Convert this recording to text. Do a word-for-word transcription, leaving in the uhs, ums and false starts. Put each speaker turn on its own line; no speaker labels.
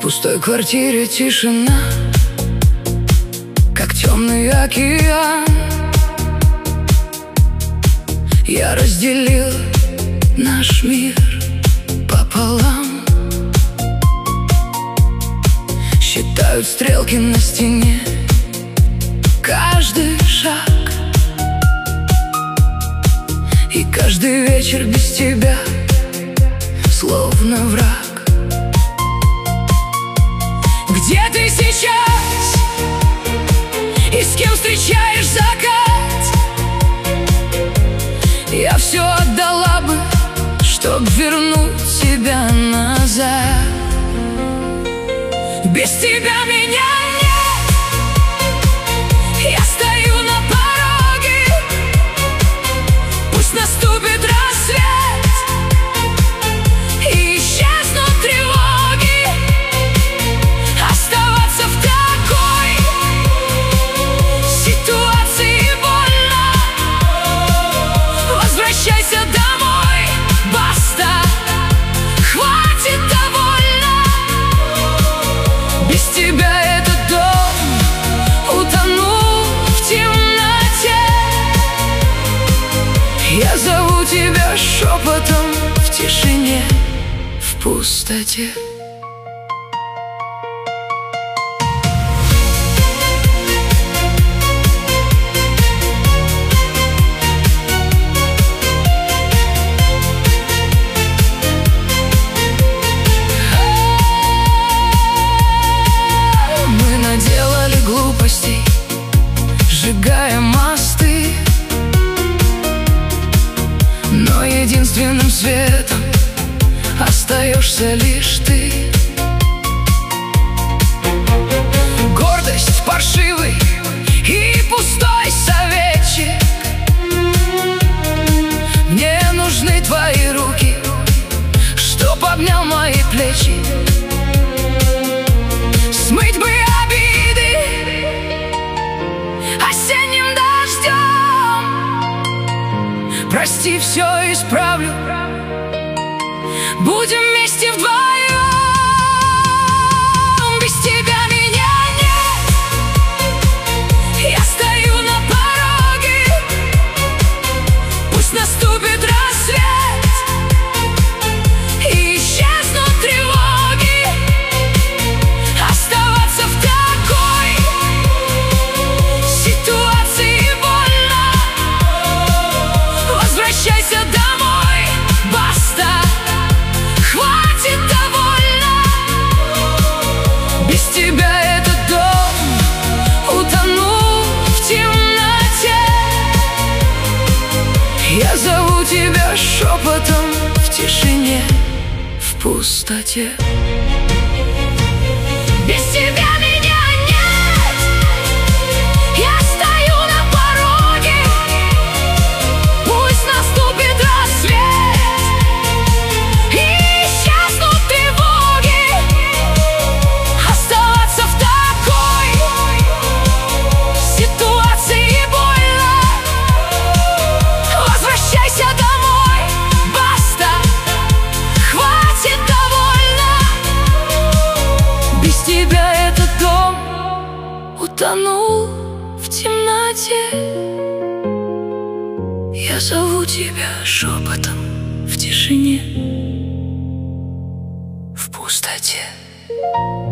пустой квартире тишина, как темный океан. Я разделил наш мир пополам. Считают стрелки на стене каждый шаг, и каждый вечер без тебя словно враг. Где ты сейчас? И с кем встречаешь закат? Я все отдала бы, чтоб вернуть тебя назад. Без тебя меня нет. Я стою на пороге. Пусть наступит рассвет и исчезнут тревоги. Оставаться в такой ситуации больно. Возвращайся домой, баста, хватит, довольно. Без тебя этот дом утонул в темноте. Я зову тебя шепотом в тишине, в пустоте. Мы наделали глупостей, сжигая мосты, но единственным светом остаешься лишь ты. Гордость паршивый и пустой советчик. Мне нужны твои руки, чтоб обнял мои плечи. Смыть бы обиды осенним дождем. Прости, все исправлю. Будем вместе вдвоем. Без тебя меня нет. Я стою на пороге. Пусть наступит рассвет и исчезнут тревоги. Оставаться в такой ситуации больно. Возвращайся домой, баста, хватит, довольно. Без тебя этот дом утонул в темноте. Я зову тебя шепотом в тишине, в пустоте. Без тебя меня нет. Я стою на пороге. Пусть наступит рассвет и исчезнут тревоги. Оставаться в такой ситуации больно. Возвращайся домой, баста, хватит, довольно. Без тебя этот дом утонул в темноте. Я зову тебя шепотом в тишине, в пустоте.